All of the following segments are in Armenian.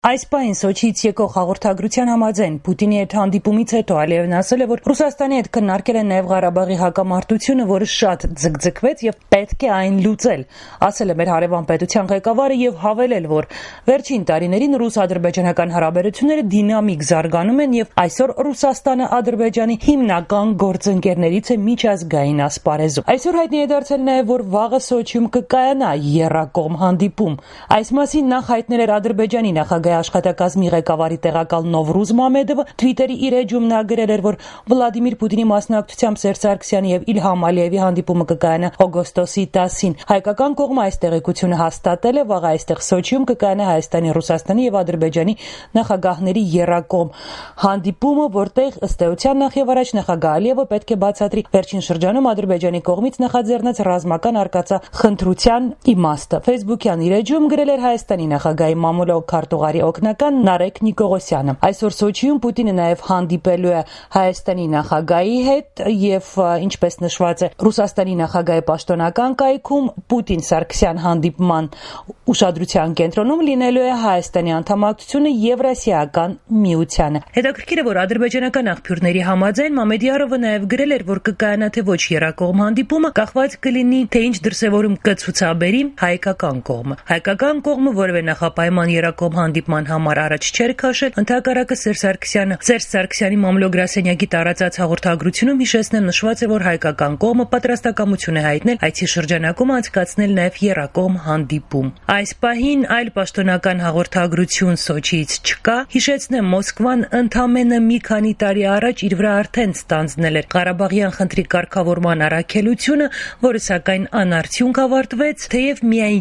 Այս պահին Սոչիից եկող հաղորդագրության համաձայն Պուտինի հետ հանդիպումից հետո Ալիևն ասել է, որ Ռուսաստանի հետ քննարկել է նաև Ղարաբաղի հակամարտությունը, որը շատ ձգձգվեց եւ պետք է այն լուծել, ասել է մեր հարևան պետության ղեկավարը եւ հավելել, որ վերջին տարիներին ռուս-ադրբեջանական հարաբերությունները դինամիկ զարգանում են եւ այսօր Ռուսաստանը Ադրբեջանի հիմնական գործընկերներից է միջազգային ասպարեզում։ Այսօր հայտնի է դարձել նաև, որ վաղը Սոչիում կկայանա եռակողմ հանդիպում։ Այս մասին նախ հայտնել էր Ադրբեջանի նախագահ աշխատակազմի ղեկավարի տեղակալ Նովրուզ Մամեդովը Twitter-ի իր էջում նա գրել էր, որ Վլադիմիր Պուտինի մասնակցությամբ Սերժ Սարգսյանի եւ Իլհամ Ալիևի հանդիպումը կկայանա օգոստոսի 10-ին։ Հայկական կողմը այս տեղեկությունը հաստատել է, վաղ այստեղ Սոչիում կկայանա Հայաստանի, Ռուսաստանի եւ Ադրբեջանի նախագահների եռակողմ հանդիպումը, որտեղ ըստ էության նախևառաջ նախագահ Ալիևը պետք է բացատրի վերջին շրջանում Ադրբեջանի կողմից նախաձեռնած ռազմական արկածախնդրության իմաստը։ Facebook-յան իր էջում գրել էր Հայաստանի նախագահի մամուլոք քարտուղարի օգնական Նարեկ Նիկողոսյանը։ Այսօր Սոչիում Պուտինը նաև հանդիպելու է Հայաստանի նախագահի հետ եւ ինչպես նշված է Ռուսաստանի նախագահի պաշտոնական կայքում Պուտին-Սարգսյան հանդիպման ուշադրության կենտրոնում լինելու է Հայաստանի անդամակցությունը Եվրասիական միությանը։ Հետաքրքիր է, որ ադրբեջանական աղբյուրների համաձայն Մամեդյարովը նաև գրել էր, որ կկայանա թե ոչ եռակողմ հանդիպումը, կախված կլինի թե ինչ դրսևորում կցուցաբերի հայկական կողմը։ Հայկական կողմը որևէ նախապայման եռակողմ հանդիպման համար առաջ չէր քաշել, ընդհակառակը Սերժ Սարգսյանի մամլո-գրասենյակի տարածած հաղորդագրությունում հիշեցնել նշված է, որ հայկական կողմը պատրաստակամություն է հայտնել այցի շրջանակում անցկացնել նաև եռակողմ հանդիպում։ Այս պահին այլ պաշտոնական հաղորդագրություն Սոչիից չկա։ Հիշեցնեմ, Մոսկվան ընդամենը մի քանի տարի առաջ իր վրա արդեն ստանձնել էր Ղարաբաղյան խնդրի կարգավորման առաքելությունը, որը սակայն անարդյունք ավարտվեց, թեև միայն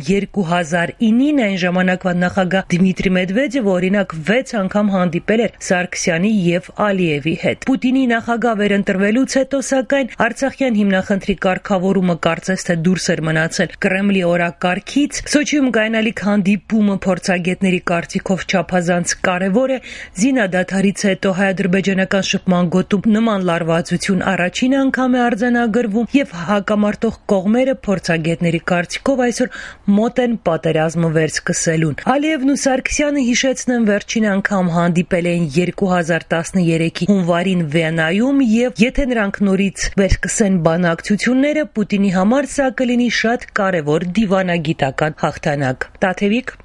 2009-ին այն ժամանակվա նախագահ Դմիտրի Մեդվեդևը օրինակ 6 անգամ հանդիպել էր Սարգսյանի եւ Ալիևի հետ։ Պուտինի նախագահ վերընտրվելուց հետո սակայն Արցախյան հիմնախնդրի կարգավորումը կարծես թե դուրս էր մնացել Կրեմլի օրակարգից։ Սոչիում կայանալիք հանդիպումը փորձագետների կարծիքով չափազանց կարևոր է։ Զինադադարից հետո հայ-ադրբեջանական շփման գոտում նման լարվածություն առաջին անգամ է արձանագրվում եւ հակամարտող կողմերը փորձագետների կարծիքով այսօր մոտ են պատերազմը վերսկսելուն։ Ալիևն ու Սարգսյանը, հիշեցնեմ, վերջին անգամ հանդիպել էին 2013-ի հունվարին Վիեննայում եւ եթե նրանք նորից վերսկսեն բանակցությունները, Պուտինի համար սա կլինի շատ կարևոր դիվանագիտական հաղթանակ։ Տաթևիկ